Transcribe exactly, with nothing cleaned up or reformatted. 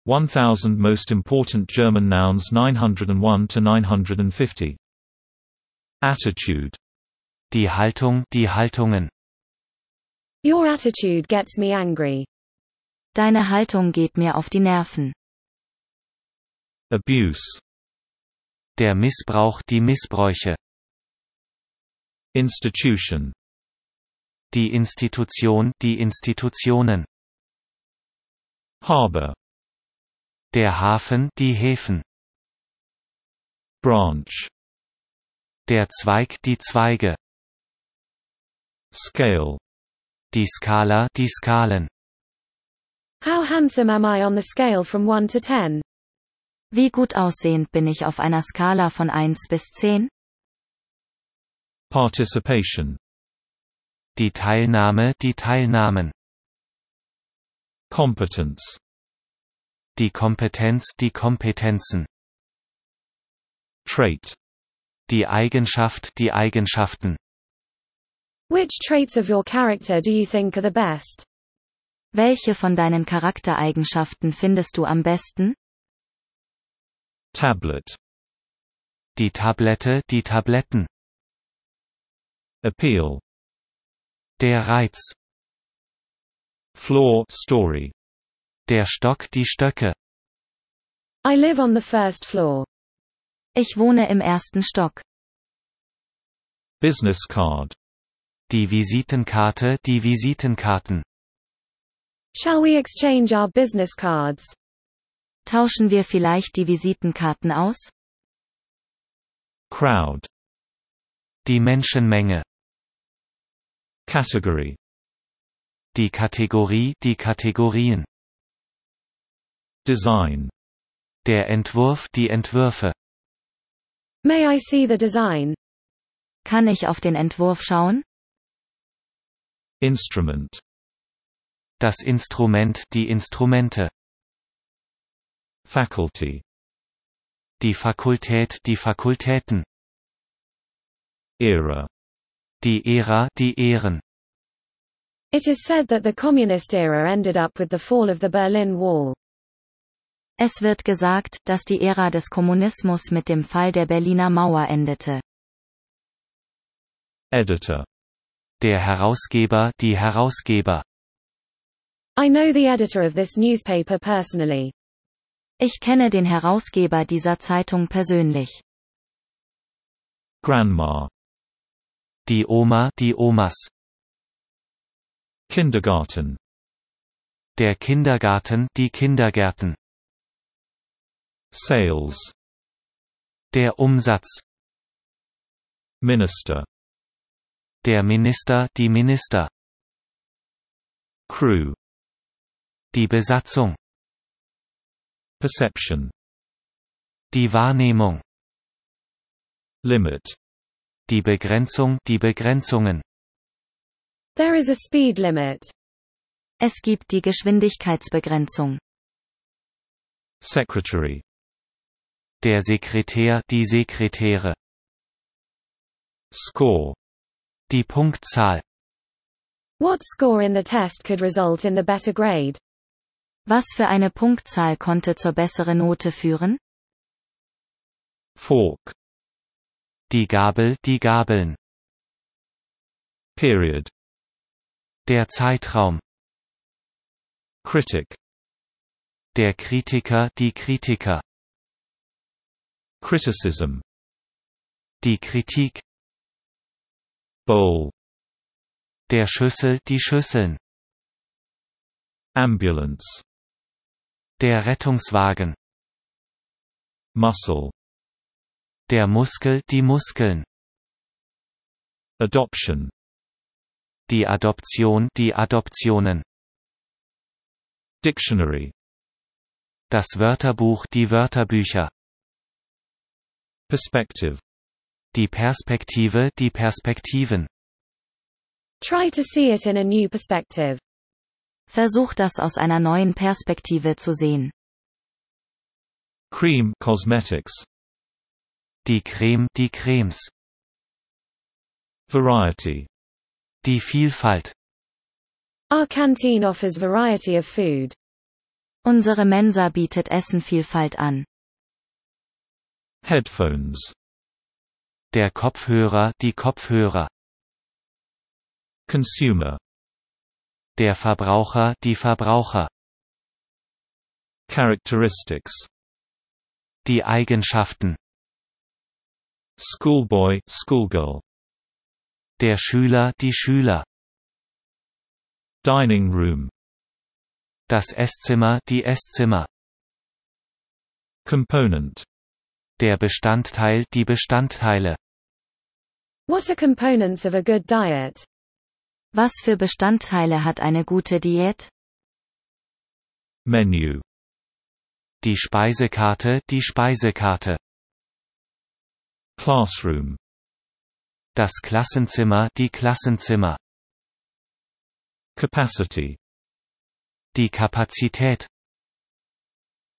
one thousand Most Important German Nouns nine hundred one to nine hundred fifty. Attitude. Die Haltung, die Haltungen. Your attitude gets me angry. Deine Haltung geht mir auf die Nerven. Abuse. Der Missbrauch, die Missbräuche. Institution. Die Institution, die Institutionen. Harbor. Der Hafen, die Häfen. Branch. Der Zweig, die Zweige. Scale. Die Skala, die Skalen. How handsome am I on the scale from one to ten? Wie gut aussehend bin ich auf einer Skala von eins bis zehn? Participation. Die Teilnahme, die Teilnahmen. Competence. Die Kompetenz, die Kompetenzen. Trait. Die Eigenschaft, die Eigenschaften. Which traits of your character do you think are the best? Welche von deinen Charaktereigenschaften findest du am besten? Tablet. Die Tablette, die Tabletten. Appeal. Der Reiz. Floor story. Der Stock, die Stöcke. I live on the first floor. Ich wohne im ersten Stock. Business card. Die Visitenkarte, die Visitenkarten. Shall we exchange our business cards? Tauschen wir vielleicht die Visitenkarten aus? Crowd. Die Menschenmenge. Category. Die Kategorie, die Kategorien. Design. Der Entwurf, die Entwürfe. May I see the design? Kann ich auf den Entwurf schauen? Instrument. Das Instrument, die Instrumente. Faculty. Die Fakultät, die Fakultäten. Era. Die Ära, die Ehren. It is said that the communist era ended up with the fall of the Berlin Wall. Es wird gesagt, dass die Ära des Kommunismus mit dem Fall der Berliner Mauer endete. Editor. Der Herausgeber, die Herausgeber. I know the editor of this newspaper personally. Ich kenne den Herausgeber dieser Zeitung persönlich. Grandma. Die Oma, die Omas. Kindergarten. Der Kindergarten, die Kindergärten. Sales. Der Umsatz. Minister. Der Minister, die Minister. Crew. Die Besatzung. Perception. Die Wahrnehmung. Limit. Die Begrenzung, die Begrenzungen. There is a speed limit. Es gibt die Geschwindigkeitsbegrenzung. Secretary. Der Sekretär, die Sekretäre. Score. Die Punktzahl. What score in the test could result in the better grade? Was für eine Punktzahl konnte zur besseren Note führen? Fork. Die Gabel, die Gabeln. Period. Der Zeitraum. Critic. Der Kritiker, die Kritiker. Criticism. Die Kritik. Bowl. Der Schüssel, die Schüsseln. Ambulance. Der Rettungswagen. Muscle. Der Muskel, die Muskeln. Adoption. Die Adoption, die Adoptionen. Dictionary. Das Wörterbuch, die Wörterbücher. Perspective. Die Perspektive, die Perspektiven. Try to see it in a new perspective. Versuch das aus einer neuen Perspektive zu sehen. Cream Cosmetics. Die Creme, die Cremes. Variety. Die Vielfalt. Our canteen offers variety of food. Unsere Mensa bietet Essenvielfalt an. Headphones. Der Kopfhörer, die Kopfhörer. Consumer. Der Verbraucher, die Verbraucher. Characteristics. Die Eigenschaften. Schoolboy, schoolgirl. Der Schüler, die Schüler. Dining room. Das Esszimmer, die Esszimmer. Component. Der Bestandteil, die Bestandteile. What are components of a good diet? Was für Bestandteile hat eine gute Diät? Menu. Die Speisekarte, die Speisekarte. Classroom. Das Klassenzimmer, die Klassenzimmer. Capacity. Die Kapazität.